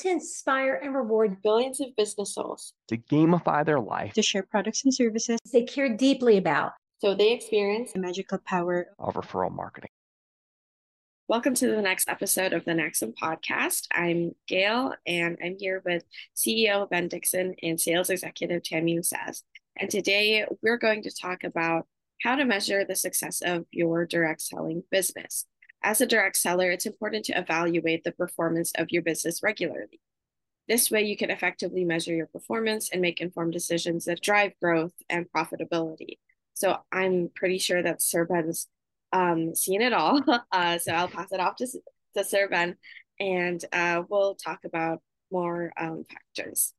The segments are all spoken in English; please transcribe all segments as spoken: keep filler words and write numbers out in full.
to inspire and reward billions of business souls to gamify their life, to share products and services they care deeply about, so they experience the magical power of referral marketing. Welcome to the next episode of the Nexum podcast. I'm Gail, and I'm here with C E O Ben Dixon and Sales Executive Tammy Usaz. And today we're going to talk about how to measure the success of your direct selling business. As a direct seller, it's important to evaluate the performance of your business regularly. This way, you can effectively measure your performance and make informed decisions that drive growth and profitability. So I'm pretty sure that Sir Ben's um, seen it all. Uh, so I'll pass it off to, to Sir Ben, and uh, we'll talk about more um, factors.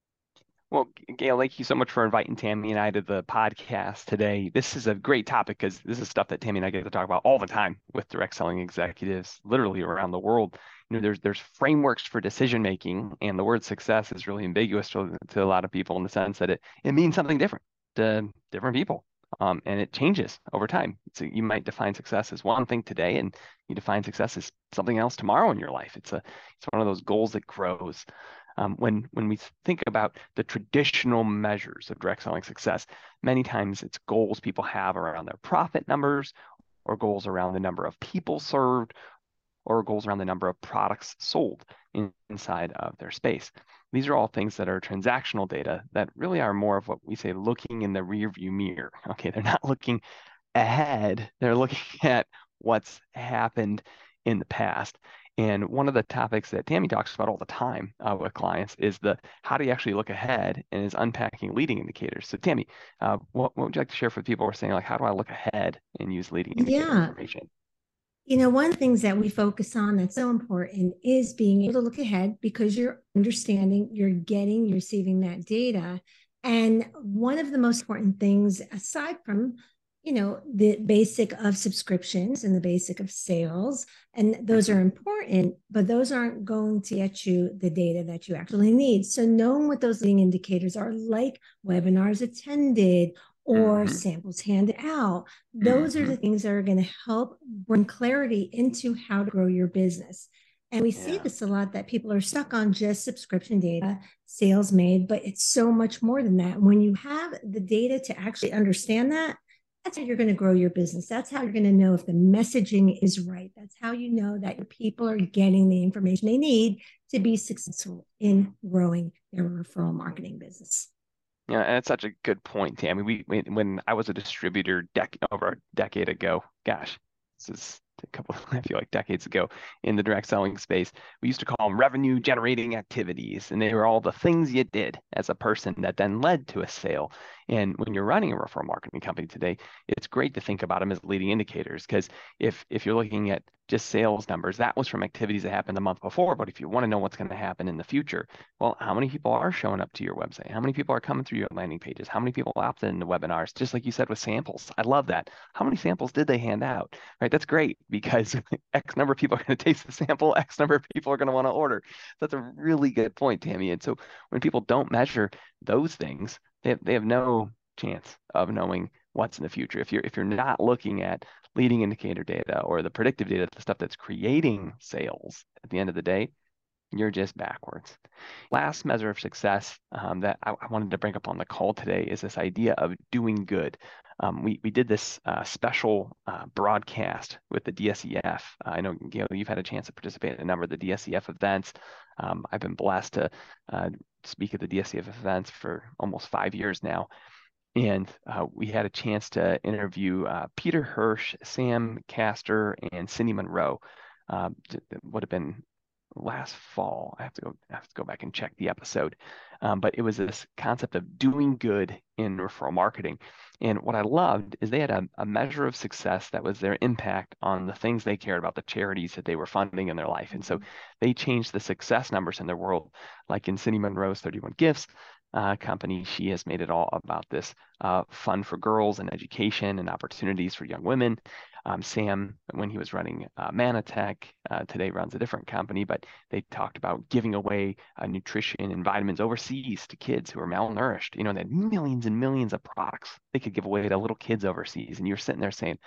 Well, Gail, thank you so much for inviting Tammy and I to the podcast today. This is a great topic because this is stuff that Tammy and I get to talk about all the time with direct selling executives, literally around the world. You know, there's there's frameworks for decision making, and the word success is really ambiguous to, to a lot of people in the sense that it it means something different to different people, um, and it changes over time. So you might define success as one thing today, and you define success as something else tomorrow in your life. It's a it's one of those goals that grows. Um, when when we think about the traditional measures of direct selling success, many times it's goals people have around their profit numbers, or goals around the number of people served, or goals around the number of products sold in, inside of their space. These are all things that are transactional data that really are more of what we say looking in the rear view mirror. Okay, they're not looking ahead, they're looking at what's happened in the past. And one of the topics that Tammy talks about all the time uh, with clients is the how do you actually look ahead, and is unpacking leading indicators. So Tammy, uh, what, what would you like to share for people who are saying, like, how do I look ahead and use leading indicator yeah. information? You know, one of the things that we focus on that's so important is being able to look ahead, because you're understanding, you're getting, you're receiving that data. And one of the most important things, aside from, you know, the basic of subscriptions and the basic of sales, and those are important, but those aren't going to get you the data that you actually need. So knowing what those leading indicators are, like webinars attended or Mm-hmm. samples handed out, those mm-hmm. are the things that are going to help bring clarity into how to grow your business. And we yeah. see this a lot, that people are stuck on just subscription data, sales made, but it's so much more than that. When you have the data to actually understand that, that's how you're going to grow your business. That's how you're going to know if the messaging is right. That's how you know that your people are getting the information they need to be successful in growing their referral marketing business. Yeah, and it's such a good point, Tammy. We, we when I was a distributor dec- over a decade ago, gosh, this is a couple, I feel like decades ago, in the direct selling space, we used to call them revenue generating activities, and they were all the things you did as a person that then led to a sale. And when you're running a referral marketing company today, it's great to think about them as leading indicators, because if if you're looking at just sales numbers, that was from activities that happened the month before. But if you want to know what's going to happen in the future, well, how many people are showing up to your website? How many people are coming through your landing pages? How many people opted into webinars? Just like you said with samples. I love that. How many samples did they hand out? Right? That's great, because X number of people are going to taste the sample, X number of people are going to want to order. That's a really good point, Tammy. And so when people don't measure those things, they have, they have no chance of knowing what's in the future. If you're if you're not looking at leading indicator data or the predictive data, the stuff that's creating sales at the end of the day, you're just backwards. Last measure of success um, that I, I wanted to bring up on the call today is this idea of doing good. Um, we, we did this uh, special uh, broadcast with the D S E F. Uh, I know, Gail, you've had a chance to participate in a number of the D S E F events. Um, I've been blessed to uh, speak at the D S E F events for almost five years now. And uh, we had a chance to interview uh, Peter Hirsch, Sam Castor, and Cindy Monroe. Uh, it would have been last fall. I have to go. I have to go back and check the episode. Um, but it was this concept of doing good in referral marketing. And what I loved is they had a, a measure of success that was their impact on the things they cared about, the charities that they were funding in their life. And so they changed the success numbers in their world, like in Cindy Monroe's thirty-one Gifts. Uh, company, she has made it all about this uh, fund for girls and education and opportunities for young women. Um, Sam, when he was running uh, Manatech, uh, today runs a different company, but they talked about giving away uh, nutrition and vitamins overseas to kids who are malnourished. You know, they had millions and millions of products they could give away to little kids overseas. And you're sitting there saying,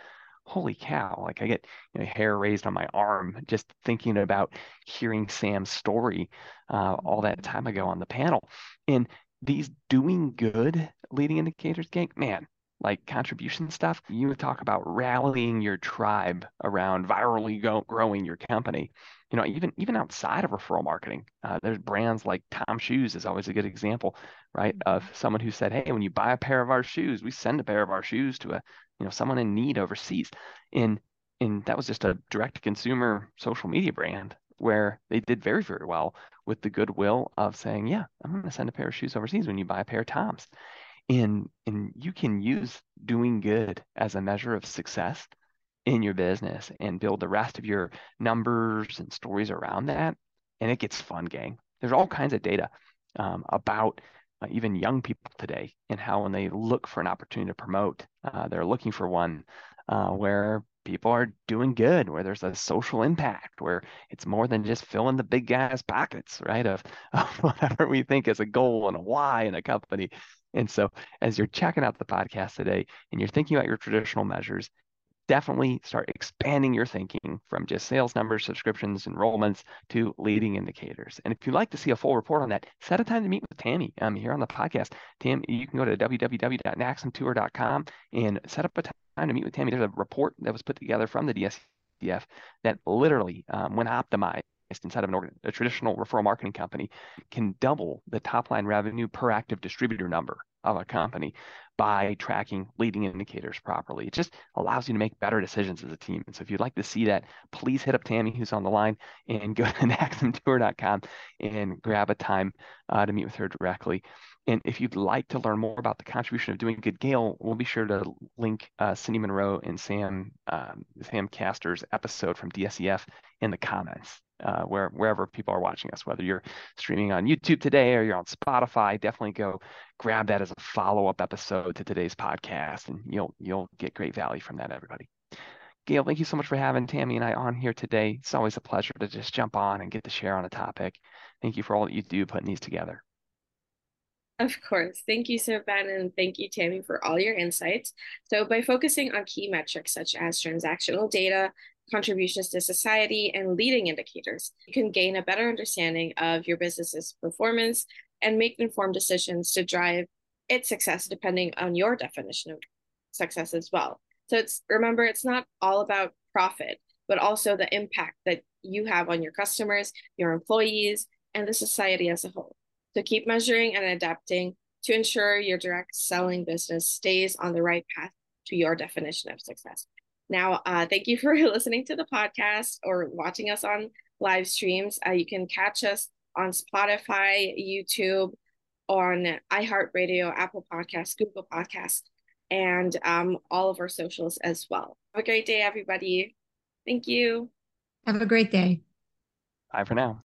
holy cow, like I get, you know, hair raised on my arm just thinking about hearing Sam's story uh, all that time ago on the panel. And these doing good leading indicators, gang, man, like contribution stuff, you talk about rallying your tribe around virally go, growing your company. You know, even even outside of referral marketing, uh, there's brands like Tom Shoes is always a good example, right? Of someone who said, hey, when you buy a pair of our shoes, we send a pair of our shoes to a, you know, someone in need overseas. And and that was just a direct to consumer social media brand where they did very, very well with the goodwill of saying, yeah, I'm going to send a pair of shoes overseas when you buy a pair of Toms. And and you can use doing good as a measure of success in your business and build the rest of your numbers and stories around that. And it gets fun, gang. There's all kinds of data um, about uh, even young people today and how when they look for an opportunity to promote, uh, they're looking for one uh, where people are doing good, where there's a social impact, where it's more than just filling the big guy's pockets, right? Of, of whatever we think is a goal and a why in a company. And so as you're checking out the podcast today and you're thinking about your traditional measures, definitely start expanding your thinking from just sales numbers, subscriptions, enrollments to leading indicators. And if you'd like to see a full report on that, set a time to meet with Tammy um, here on the podcast. Tam, you can go to w w w dot naxim tour dot com and set up a time to meet with Tammy. There's a report that was put together from the D S C F that literally, um, when optimized inside of an organ, a traditional referral marketing company, can double the top line revenue per active distributor number of a company by tracking leading indicators properly. It just allows you to make better decisions as a team. And so if you'd like to see that, please hit up Tammy, who's on the line, and go to naxim tour dot com and grab a time uh, to meet with her directly. And if you'd like to learn more about the contribution of doing good, Gail, we'll be sure to link uh, Cindy Monroe and Sam um, Sam Castor's episode from D S E F in the comments. Uh, where wherever people are watching us, whether you're streaming on YouTube today or you're on Spotify, definitely go grab that as a follow-up episode to today's podcast, and you'll you'll get great value from that, everybody. Gail, thank you so much for having Tammy and I on here today. It's always a pleasure to just jump on and get to share on a topic. Thank you for all that you do putting these together. Of course. Thank you, Sir Ben, and thank you, Tammy, for all your insights. So by focusing on key metrics such as transactional data, contributions to society, and leading indicators, you can gain a better understanding of your business's performance and make informed decisions to drive its success depending on your definition of success as well. So it's remember, it's not all about profit, but also the impact that you have on your customers, your employees, and the society as a whole. So keep measuring and adapting to ensure your direct selling business stays on the right path to your definition of success. Now, uh, thank you for listening to the podcast or watching us on live streams. Uh, you can catch us on Spotify, YouTube, on iHeartRadio, Apple Podcasts, Google Podcasts, and um, all of our socials as well. Have a great day, everybody. Thank you. Have a great day. Bye for now.